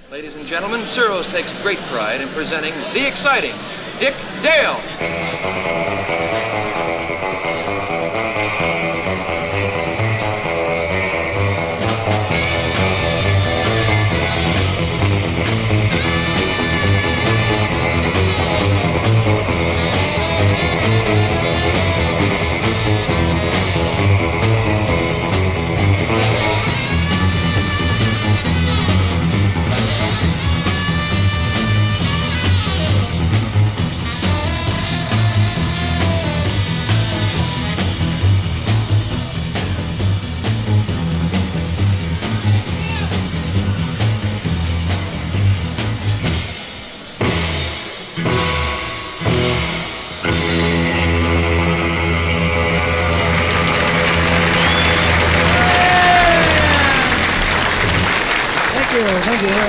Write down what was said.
Ladies and gentlemen, Ciro's takes great pride in presenting the exciting Dick Dale. Thank you.